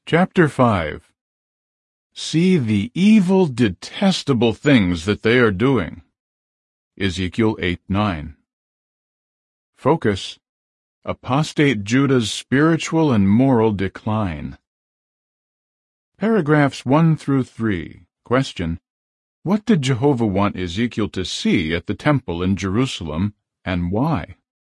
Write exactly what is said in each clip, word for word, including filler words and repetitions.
Chapter five. See the evil, detestable things that they are doing. Ezekiel eight nine. Focus: Apostate Judah's spiritual and moral decline. Paragraphs one through three. Question: What did Jehovah want Ezekiel to see at the temple in Jerusalem, and why?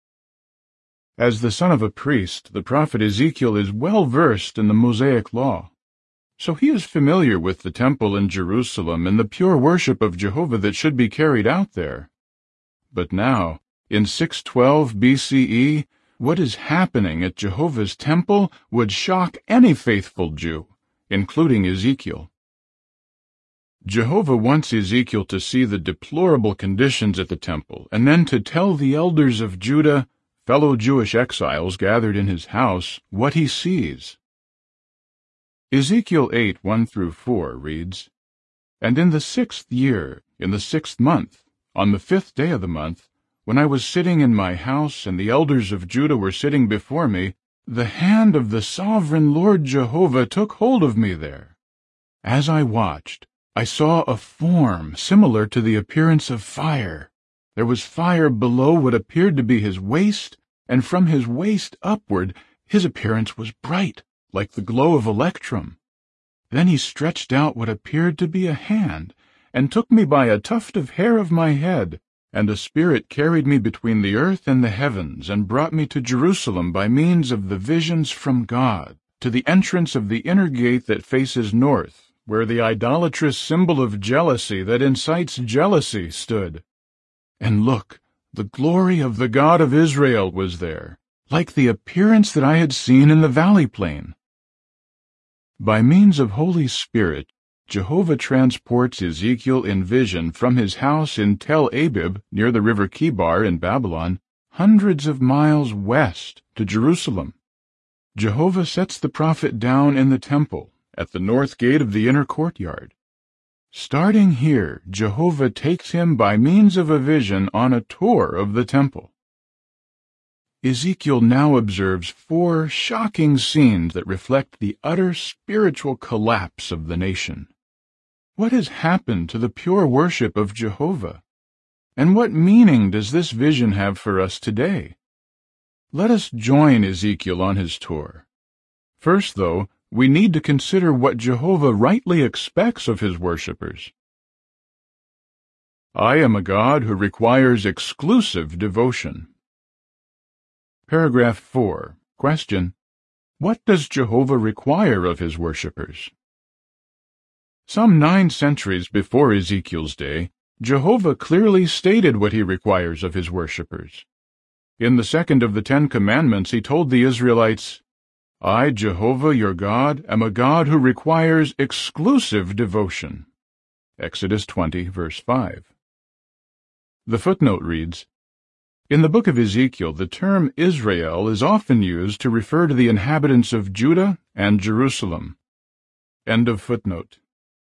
As the son of a priest, the prophet Ezekiel is well versed in the Mosaic law. So he is familiar with the temple in Jerusalem and the pure worship of Jehovah that should be carried out there. But now, in six twelve B C E, what is happening at Jehovah's temple would shock any faithful Jew, including Ezekiel. Jehovah wants Ezekiel to see the deplorable conditions at the temple, and then to tell the elders of Judah, fellow Jewish exiles gathered in his house, what he sees. Ezekiel eight one through four reads, And in the sixth year, in the sixth month, on the fifth day of the month, when I was sitting in my house and the elders of Judah were sitting before me, the hand of the sovereign Lord Jehovah took hold of me there. As I watched, I saw a form similar to the appearance of fire. There was fire below what appeared to be his waist, and from his waist upward his appearance was bright, like the glow of electrum. Then he stretched out what appeared to be a hand, and took me by a tuft of hair of my head, and a spirit carried me between the earth and the heavens, and brought me to Jerusalem by means of the visions from God, to the entrance of the inner gate that faces north, where the idolatrous symbol of jealousy that incites jealousy stood. And look, the glory of the God of Israel was there, like the appearance that I had seen in the valley plain. By means of Holy Spirit, Jehovah transports Ezekiel in vision from his house in Tel Abib, near the river Kibar in Babylon, hundreds of miles west to Jerusalem. Jehovah sets the prophet down in the temple, at the north gate of the inner courtyard. Starting here, Jehovah takes him by means of a vision on a tour of the temple. Ezekiel now observes four shocking scenes that reflect the utter spiritual collapse of the nation. What has happened to the pure worship of Jehovah? And what meaning does this vision have for us today? Let us join Ezekiel on his tour. First, though, we need to consider what Jehovah rightly expects of his worshippers. I am a God who requires exclusive devotion. Paragraph four. Question: What does Jehovah require of his worshippers? Some nine centuries before Ezekiel's day, Jehovah clearly stated what he requires of his worshippers. In the second of the Ten Commandments he told the Israelites, I, Jehovah your God, am a God who requires exclusive devotion. Exodus twenty, verse five. The footnote reads, In the book of Ezekiel, the term Israel is often used to refer to the inhabitants of Judah and Jerusalem. End of footnote.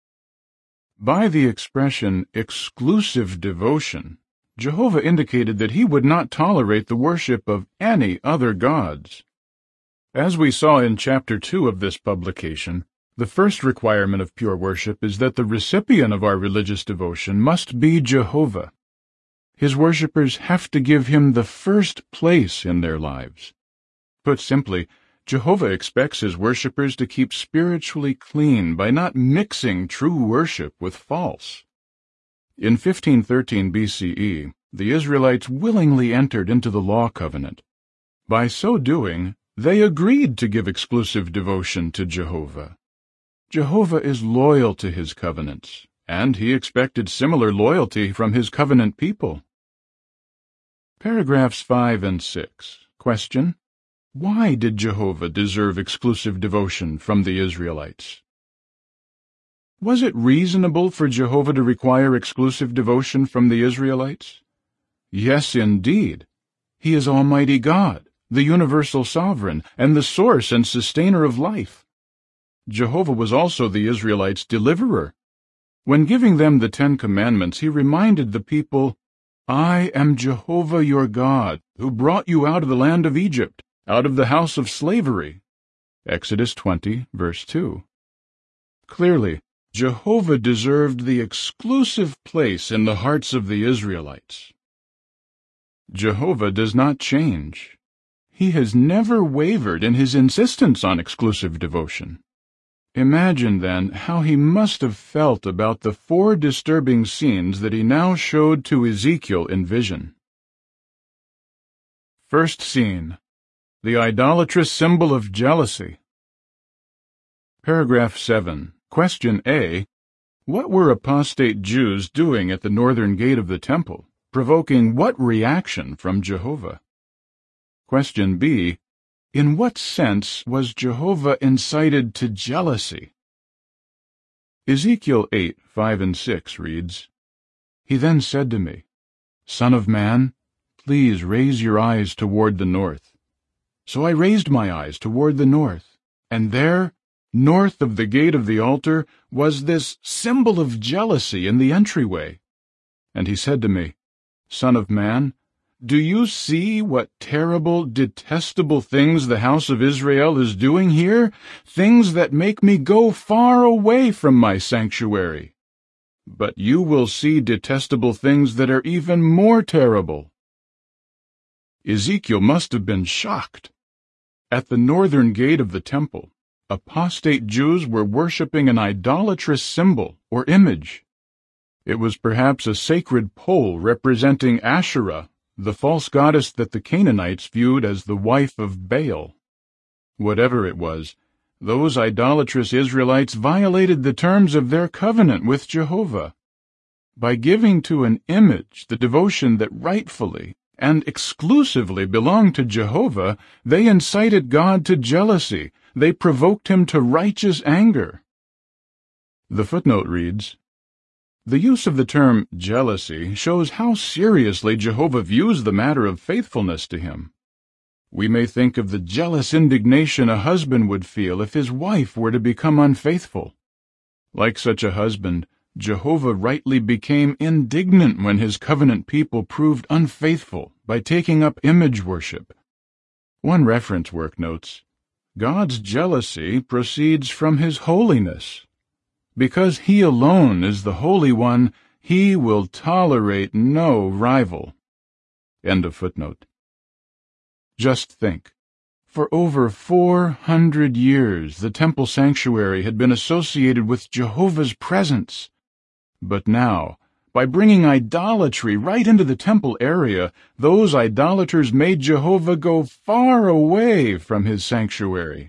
By the expression exclusive devotion, Jehovah indicated that he would not tolerate the worship of any other gods. As we saw in chapter two of this publication, the first requirement of pure worship is that the recipient of our religious devotion must be Jehovah. His worshippers have to give him the first place in their lives. Put simply, Jehovah expects his worshippers to keep spiritually clean by not mixing true worship with false. In fifteen thirteen B C E, the Israelites willingly entered into the law covenant. By so doing, they agreed to give exclusive devotion to Jehovah. Jehovah is loyal to his covenants, and he expected similar loyalty from his covenant people. Paragraphs five and six. Question: Why did Jehovah deserve exclusive devotion from the Israelites? Was it reasonable for Jehovah to require exclusive devotion from the Israelites? Yes, indeed. He is Almighty God, the universal sovereign, and the source and sustainer of life. Jehovah was also the Israelites' deliverer. When giving them the Ten Commandments, he reminded the people, I am Jehovah your God, who brought you out of the land of Egypt, out of the house of slavery. Exodus twenty, verse two. Clearly, Jehovah deserved the exclusive place in the hearts of the Israelites. Jehovah does not change. He has never wavered in his insistence on exclusive devotion. Imagine, then, how he must have felt about the four disturbing scenes that he now showed to Ezekiel in vision. First scene: the idolatrous symbol of jealousy. Paragraph seven. Question A. What were apostate Jews doing at the northern gate of the temple, provoking what reaction from Jehovah? Question B. In what sense was Jehovah incited to jealousy? Ezekiel eight, five and six reads, He then said to me, Son of man, please raise your eyes toward the north. So I raised my eyes toward the north, and there, north of the gate of the altar, was this symbol of jealousy in the entryway. And he said to me, Son of man, do you see what terrible, detestable things the house of Israel is doing here? Things that make me go far away from my sanctuary. But you will see detestable things that are even more terrible. Ezekiel must have been shocked. At the northern gate of the temple, apostate Jews were worshipping an idolatrous symbol or image. It was perhaps a sacred pole representing Asherah, the false goddess that the Canaanites viewed as the wife of Baal. Whatever it was, those idolatrous Israelites violated the terms of their covenant with Jehovah. By giving to an image the devotion that rightfully and exclusively belonged to Jehovah, they incited God to jealousy. They provoked him to righteous anger. The footnote reads, The use of the term jealousy shows how seriously Jehovah views the matter of faithfulness to him. We may think of the jealous indignation a husband would feel if his wife were to become unfaithful. Like such a husband, Jehovah rightly became indignant when his covenant people proved unfaithful by taking up image worship. One reference work notes, God's jealousy proceeds from his holiness. Because he alone is the Holy One, he will tolerate no rival. End of footnote. Just think. For over four hundred years, the temple sanctuary had been associated with Jehovah's presence. But now, by bringing idolatry right into the temple area, those idolaters made Jehovah go far away from his sanctuary.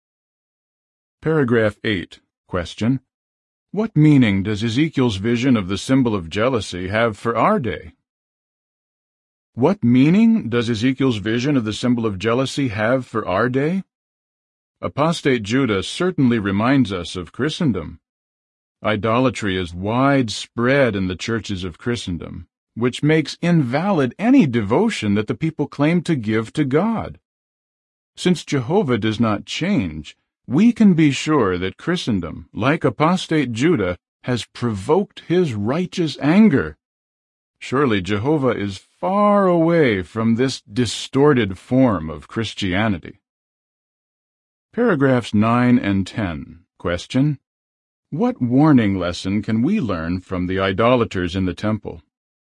Paragraph eight. Question. What meaning does Ezekiel's vision of the symbol of jealousy have for our day? What meaning does Ezekiel's vision of the symbol of jealousy have for our day? Apostate Judah certainly reminds us of Christendom. Idolatry is widespread in the churches of Christendom, which makes invalid any devotion that the people claim to give to God. Since Jehovah does not change, we can be sure that Christendom, like apostate Judah, has provoked his righteous anger. Surely Jehovah is far away from this distorted form of Christianity. Paragraphs nine and ten. Question. What warning lesson can we learn from the idolaters in the temple?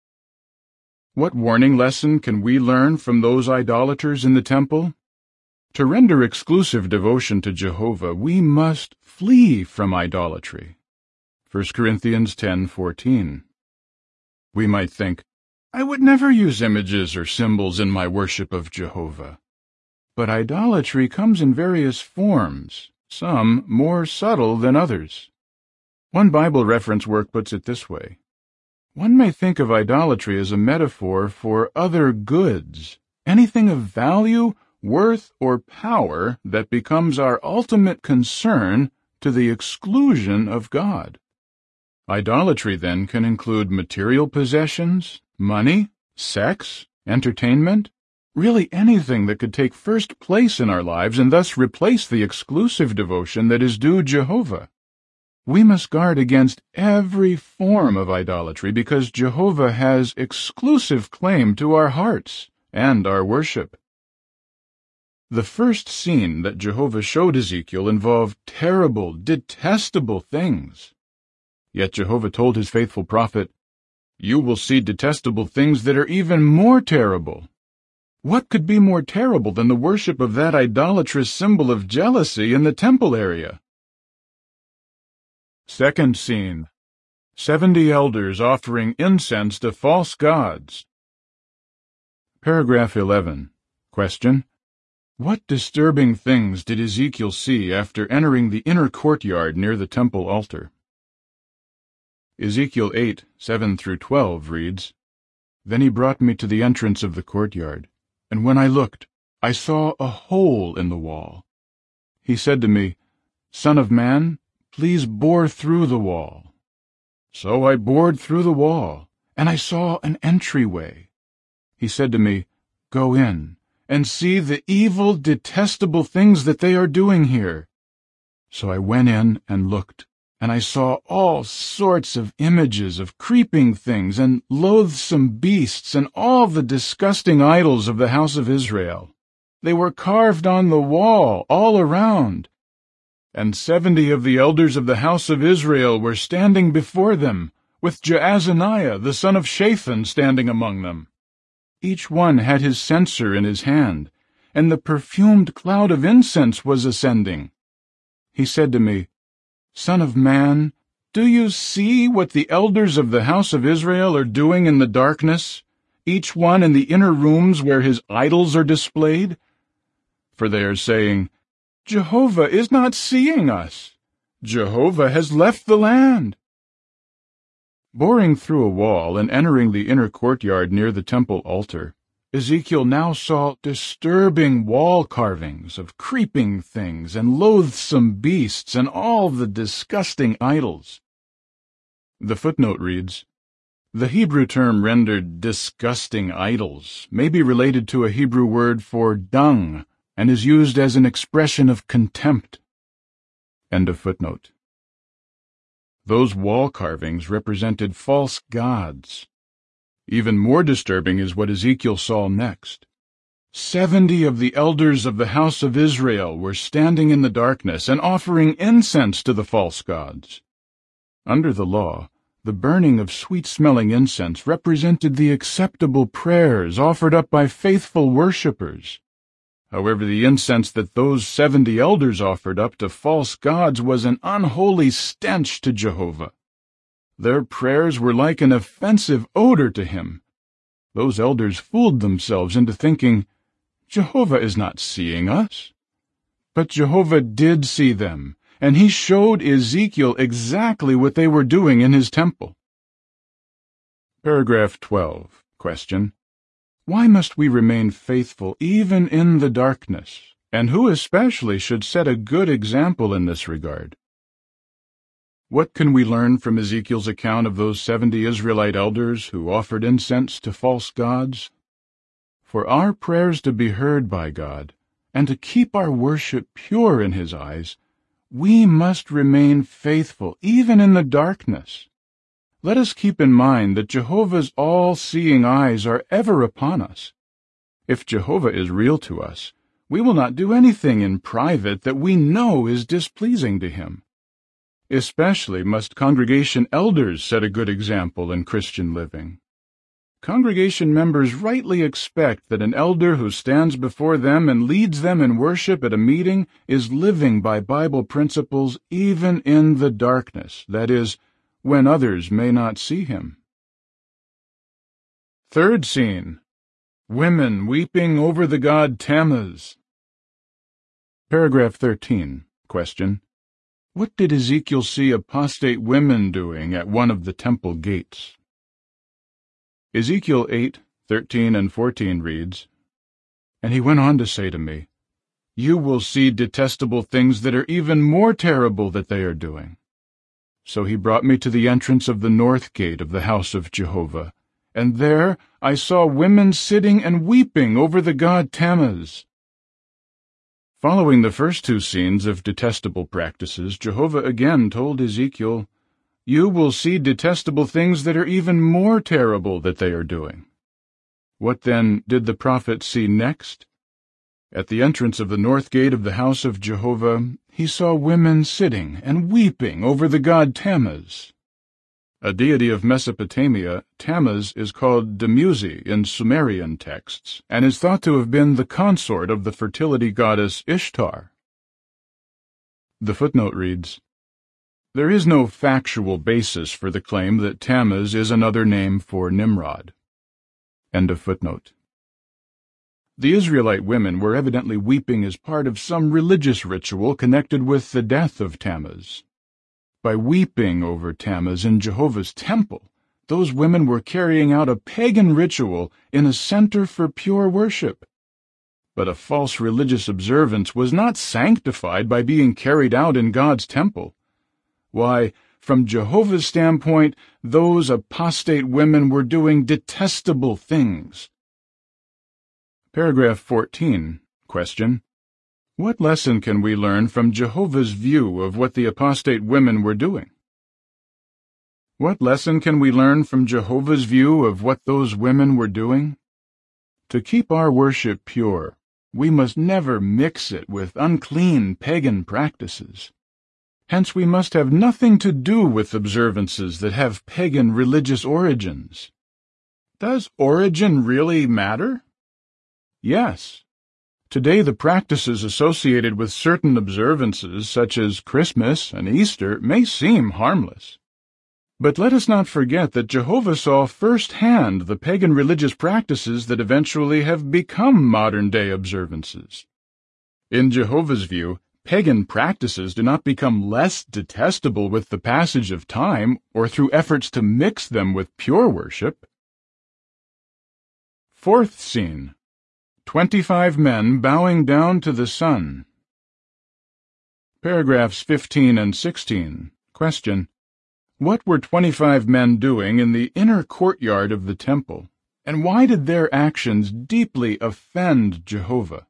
What warning lesson can we learn from those idolaters in the temple? To render exclusive devotion to Jehovah, we must flee from idolatry. First Corinthians ten fourteen. We might think, I would never use images or symbols in my worship of Jehovah. But idolatry comes in various forms, some more subtle than others. One Bible reference work puts it this way. One may think of idolatry as a metaphor for other goods, anything of value, worth, or power that becomes our ultimate concern to the exclusion of God. Idolatry, then, can include material possessions, money, sex, entertainment, really anything that could take first place in our lives and thus replace the exclusive devotion that is due Jehovah. We must guard against every form of idolatry because Jehovah has exclusive claim to our hearts and our worship. The first scene that Jehovah showed Ezekiel involved terrible, detestable things. Yet Jehovah told his faithful prophet, "You will see detestable things that are even more terrible." What could be more terrible than the worship of that idolatrous symbol of jealousy in the temple area? Second scene. Seventy elders offering incense to false gods. Paragraph eleven. Question. What disturbing things did Ezekiel see after entering the inner courtyard near the temple altar? Ezekiel eight, seven through twelve reads, "Then he brought me to the entrance of the courtyard, and when I looked, I saw a hole in the wall. He said to me, 'Son of man, please bore through the wall.' So I bored through the wall, and I saw an entryway. He said to me, 'Go in, and see the evil, detestable things that they are doing here.' So I went in and looked, and I saw all sorts of images of creeping things and loathsome beasts and all the disgusting idols of the house of Israel. They were carved on the wall all around. And seventy of the elders of the house of Israel were standing before them, with Jaazaniah the son of Shaphan standing among them. Each one had his censer in his hand, and the perfumed cloud of incense was ascending. He said to me, 'Son of man, do you see what the elders of the house of Israel are doing in the darkness, each one in the inner rooms where his idols are displayed? For they are saying, Jehovah is not seeing us. Jehovah has left the land.'" Boring through a wall and entering the inner courtyard near the temple altar, Ezekiel now saw disturbing wall carvings of creeping things and loathsome beasts and all the disgusting idols. The footnote reads, "The Hebrew term rendered disgusting idols may be related to a Hebrew word for dung and is used as an expression of contempt." End of footnote. Those wall carvings represented false gods. Even more disturbing is what Ezekiel saw next. Seventy of the elders of the house of Israel were standing in the darkness and offering incense to the false gods. Under the law, the burning of sweet-smelling incense represented the acceptable prayers offered up by faithful worshippers. However, the incense that those seventy elders offered up to false gods was an unholy stench to Jehovah. Their prayers were like an offensive odor to him. Those elders fooled themselves into thinking, Jehovah is not seeing us. But Jehovah did see them, and he showed Ezekiel exactly what they were doing in his temple. Paragraph twelve. Question. Why must we remain faithful even in the darkness, and who especially should set a good example in this regard? What can we learn from Ezekiel's account of those seventy Israelite elders who offered incense to false gods? For our prayers to be heard by God, and to keep our worship pure in his eyes, we must remain faithful even in the darkness. Let us keep in mind that Jehovah's all-seeing eyes are ever upon us. If Jehovah is real to us, we will not do anything in private that we know is displeasing to him. Especially must congregation elders set a good example in Christian living. Congregation members rightly expect that an elder who stands before them and leads them in worship at a meeting is living by Bible principles even in the darkness, that is, when others may not see him. Third scene. Women weeping over the god Tammuz. Paragraph thirteen. Question. What did Ezekiel see apostate women doing at one of the temple gates? Ezekiel eight, thirteen and fourteen reads, And he went on to say to me, You will see detestable things that are even more terrible that they are doing. So he brought me to the entrance of the north gate of the house of Jehovah, and there I saw women sitting and weeping over the god Tammuz. Following the first two scenes of detestable practices, Jehovah again told Ezekiel, You will see detestable things that are even more terrible that they are doing. What then did the prophet see next? At the entrance of the north gate of the house of Jehovah, he saw women sitting and weeping over the god Tammuz. A deity of Mesopotamia, Tammuz is called Dumuzi in Sumerian texts, and is thought to have been the consort of the fertility goddess Ishtar. The footnote reads, "There is no factual basis for the claim that Tammuz is another name for Nimrod." End of footnote. The Israelite women were evidently weeping as part of some religious ritual connected with the death of Tammuz. By weeping over Tammuz in Jehovah's temple, those women were carrying out a pagan ritual in a center for pure worship. But a false religious observance was not sanctified by being carried out in God's temple. Why, from Jehovah's standpoint, those apostate women were doing detestable things. Paragraph fourteen. Question. What lesson can we learn from Jehovah's view of what the apostate women were doing? What lesson can we learn from Jehovah's view of what those women were doing? To keep our worship pure, we must never mix it with unclean pagan practices. Hence we must have nothing to do with observances that have pagan religious origins. Does origin really matter? Yes. Today the practices associated with certain observances, such as Christmas and Easter, may seem harmless. But let us not forget that Jehovah saw firsthand the pagan religious practices that eventually have become modern-day observances. In Jehovah's view, pagan practices do not become less detestable with the passage of time or through efforts to mix them with pure worship. Fourth scene. Twenty-five men bowing down to the sun. Paragraphs fifteen and sixteen. Question. What were twenty-five men doing in the inner courtyard of the temple, and why did their actions deeply offend Jehovah?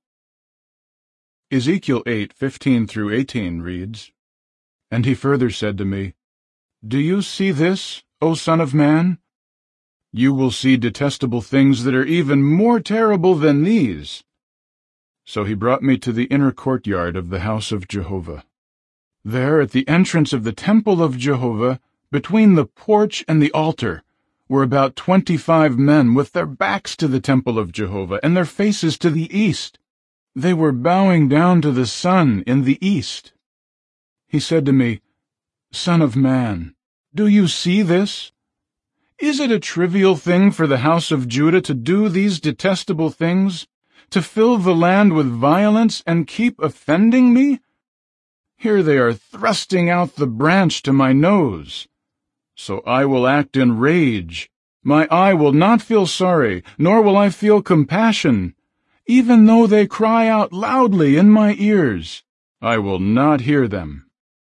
Ezekiel eight fifteen through eighteen reads, "And he further said to me, Do you see this, O son of man? You will see detestable things that are even more terrible than these." So he brought me to the inner courtyard of the house of Jehovah. There, at the entrance of the temple of Jehovah, between the porch and the altar, were about twenty-five men with their backs to the temple of Jehovah and their faces to the east. They were bowing down to the sun in the east. He said to me, "Son of man, do you see this? Is it a trivial thing for the house of Judah to do these detestable things, to fill the land with violence and keep offending me? Here they are thrusting out the branch to my nose. So I will act in rage. My eye will not feel sorry, nor will I feel compassion. Even though they cry out loudly in my ears, I will not hear them."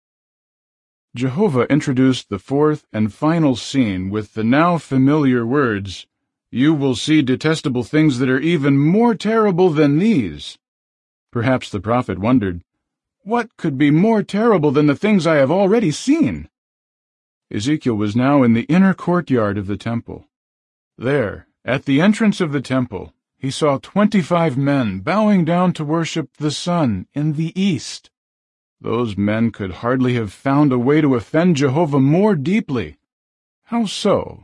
Jehovah introduced the fourth and final scene with the now familiar words, "You will see detestable things that are even more terrible than these." Perhaps the prophet wondered, what could be more terrible than the things I have already seen? Ezekiel was now in the inner courtyard of the temple. There, at the entrance of the temple, he saw twenty-five men bowing down to worship the sun in the east. Those men could hardly have found a way to offend Jehovah more deeply. How so?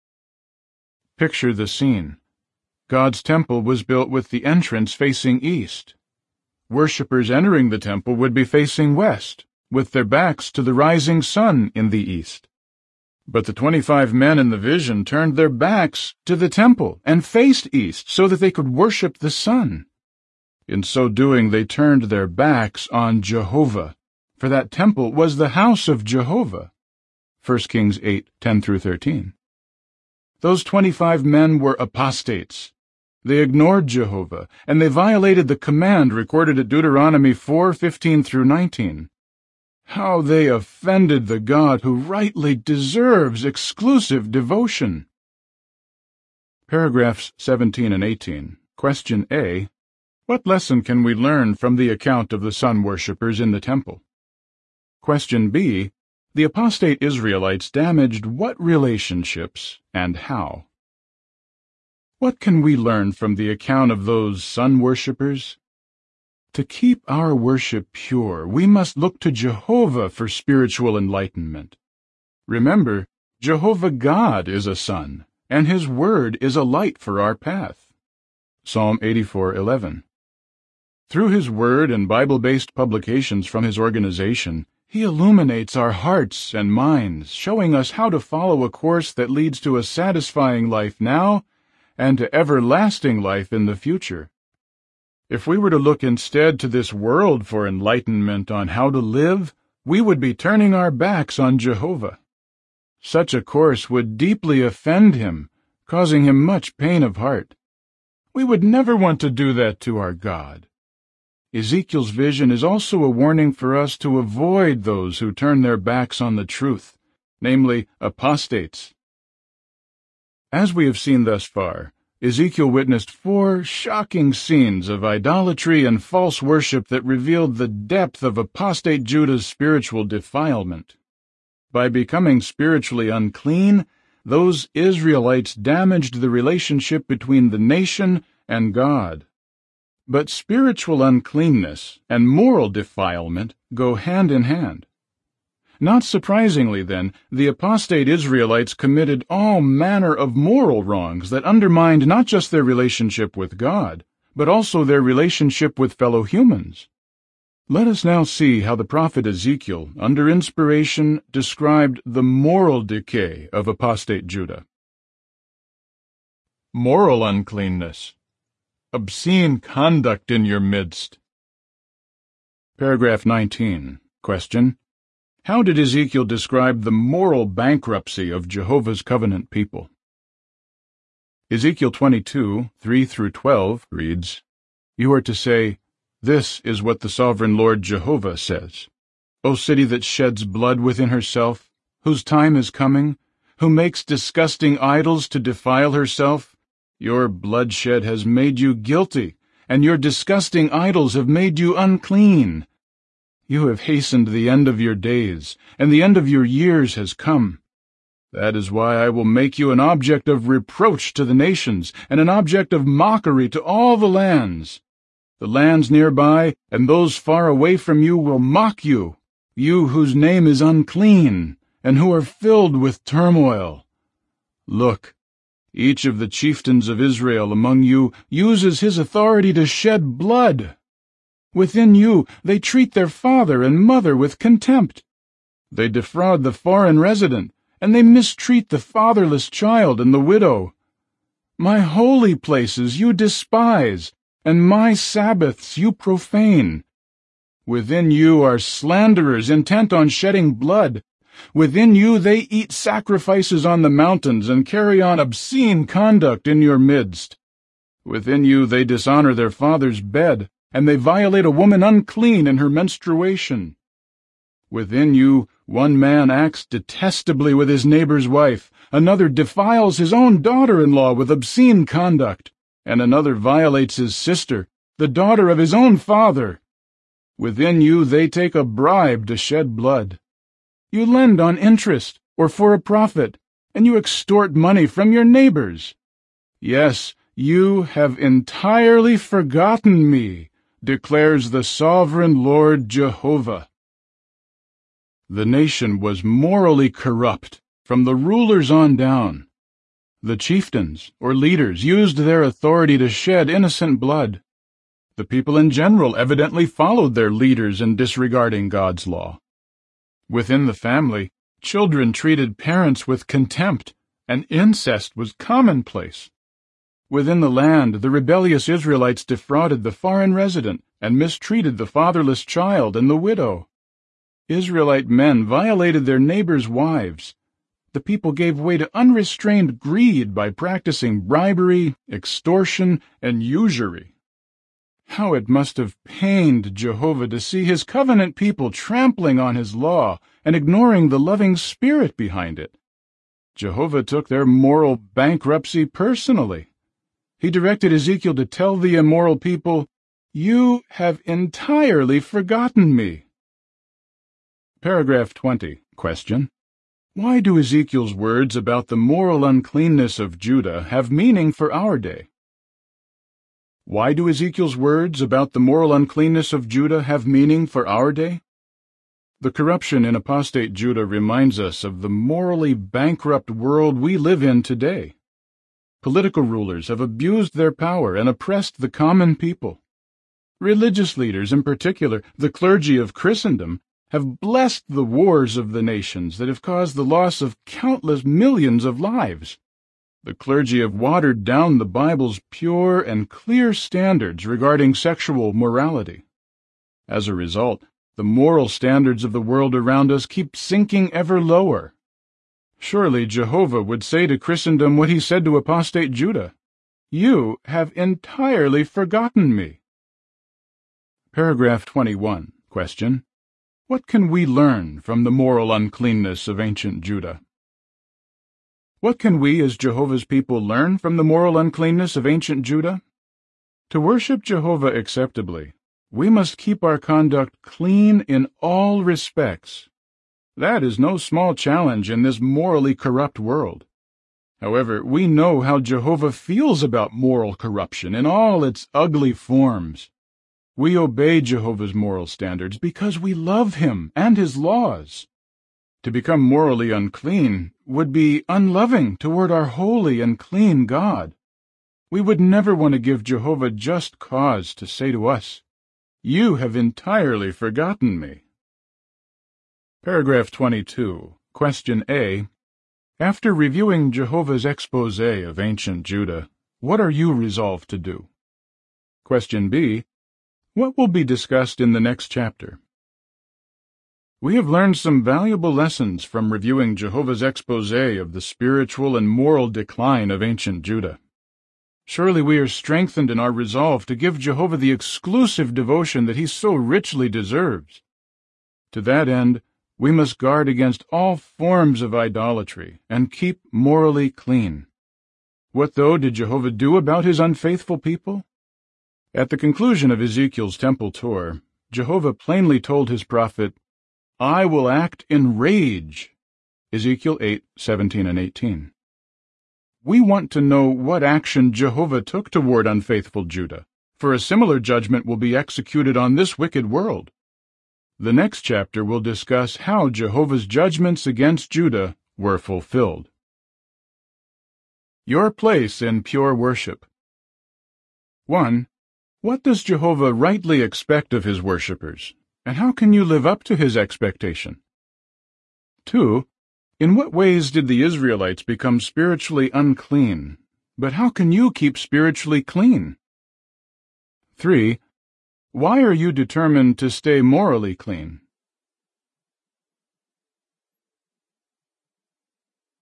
Picture the scene. God's temple was built with the entrance facing east. Worshippers entering the temple would be facing west, with their backs to the rising sun in the east. But the twenty-five men in the vision turned their backs to the temple and faced east so that they could worship the sun. In so doing, they turned their backs on Jehovah, for that temple was the house of Jehovah. First Kings eight ten through thirteen. Those twenty-five men were apostates. They ignored Jehovah, and they violated the command recorded at Deuteronomy four fifteen through nineteen. How they offended the God who rightly deserves exclusive devotion. Paragraphs seventeen and eighteen. Question A. What lesson can we learn from the account of the sun worshippers in the temple? Question B. The apostate Israelites damaged what relationships and how? What can we learn from the account of those sun worshippers? To keep our worship pure, we must look to Jehovah for spiritual enlightenment. Remember, Jehovah God is a sun, and His word is a light for our path. Psalm eighty-four eleven. Through His word and Bible-based publications from His organization, He illuminates our hearts and minds, showing us how to follow a course that leads to a satisfying life now and to everlasting life in the future. If we were to look instead to this world for enlightenment on how to live, we would be turning our backs on Jehovah. Such a course would deeply offend Him, causing Him much pain of heart. We would never want to do that to our God. Ezekiel's vision is also a warning for us to avoid those who turn their backs on the truth, namely apostates. As we have seen thus far, Ezekiel witnessed four shocking scenes of idolatry and false worship that revealed the depth of apostate Judah's spiritual defilement. By becoming spiritually unclean, those Israelites damaged the relationship between the nation and God. But spiritual uncleanness and moral defilement go hand in hand. Not surprisingly, then, the apostate Israelites committed all manner of moral wrongs that undermined not just their relationship with God, but also their relationship with fellow humans. Let us now see how the prophet Ezekiel, under inspiration, described the moral decay of apostate Judah. Moral uncleanness. Obscene conduct in your midst. Paragraph nineteen. Question. How did Ezekiel describe the moral bankruptcy of Jehovah's covenant people? Ezekiel twenty-two, three through twelve reads, You are to say, This is what the sovereign Lord Jehovah says. O city that sheds blood within herself, whose time is coming, who makes disgusting idols to defile herself, your bloodshed has made you guilty, and your disgusting idols have made you unclean. You have hastened the end of your days, and the end of your years has come. That is why I will make you an object of reproach to the nations, and an object of mockery to all the lands. The lands nearby and those far away from you will mock you, you whose name is unclean, and who are filled with turmoil. Look, each of the chieftains of Israel among you uses his authority to shed blood. Within you they treat their father and mother with contempt. They defraud the foreign resident, and they mistreat the fatherless child and the widow. My holy places you despise, and my Sabbaths you profane. Within you are slanderers intent on shedding blood. Within you they eat sacrifices on the mountains and carry on obscene conduct in your midst. Within you they dishonor their father's bed, and they violate a woman unclean in her menstruation. Within you one man acts detestably with his neighbor's wife, another defiles his own daughter-in-law with obscene conduct, and another violates his sister, the daughter of his own father. Within you they take a bribe to shed blood. You lend on interest or for a profit, and you extort money from your neighbors. Yes, you have entirely forgotten me, declares the sovereign Lord Jehovah. The nation was morally corrupt from the rulers on down. The chieftains or leaders used their authority to shed innocent blood. The people in general evidently followed their leaders in disregarding God's law. Within the family, children treated parents with contempt, and incest was commonplace. Within the land, the rebellious Israelites defrauded the foreign resident and mistreated the fatherless child and the widow. Israelite men violated their neighbors' wives. The people gave way to unrestrained greed by practicing bribery, extortion, and usury. How it must have pained Jehovah to see his covenant people trampling on his law and ignoring the loving spirit behind it. Jehovah took their moral bankruptcy personally. He directed Ezekiel to tell the immoral people, You have entirely forgotten me. Paragraph twenty. Question. Why do Ezekiel's words about the moral uncleanness of Judah have meaning for our day? Why do Ezekiel's words about the moral uncleanness of Judah have meaning for our day? The corruption in apostate Judah reminds us of the morally bankrupt world we live in today. Political rulers have abused their power and oppressed the common people. Religious leaders, in particular, the clergy of Christendom, have blessed the wars of the nations that have caused the loss of countless millions of lives. The clergy have watered down the Bible's pure and clear standards regarding sexual morality. As a result, the moral standards of the world around us keep sinking ever lower. Surely Jehovah would say to Christendom what he said to apostate Judah, "You have entirely forgotten me." Paragraph twenty-one. Question. What can we learn from the moral uncleanness of ancient Judah? What can we as Jehovah's people learn from the moral uncleanness of ancient Judah? To worship Jehovah acceptably, we must keep our conduct clean in all respects. That is no small challenge in this morally corrupt world. However, we know how Jehovah feels about moral corruption in all its ugly forms. We obey Jehovah's moral standards because we love him and his laws. To become morally unclean would be unloving toward our holy and clean God. We would never want to give Jehovah just cause to say to us, "You have entirely forgotten me." Paragraph twenty-two. Question A. After reviewing Jehovah's expose of ancient Judah, what are you resolved to do? Question B. What will be discussed in the next chapter? We have learned some valuable lessons from reviewing Jehovah's expose of the spiritual and moral decline of ancient Judah. Surely we are strengthened in our resolve to give Jehovah the exclusive devotion that he so richly deserves. To that end, we must guard against all forms of idolatry and keep morally clean. What, though, did Jehovah do about his unfaithful people? At the conclusion of Ezekiel's temple tour, Jehovah plainly told his prophet, "I will act in rage." Ezekiel eight, seventeen and eighteen. We want to know what action Jehovah took toward unfaithful Judah, for a similar judgment will be executed on this wicked world. The next chapter will discuss how Jehovah's judgments against Judah were fulfilled. Your place in pure worship. one. What does Jehovah rightly expect of his worshippers, and how can you live up to his expectation? two. In what ways did the Israelites become spiritually unclean, but how can you keep spiritually clean? three. Why are you determined to stay morally clean?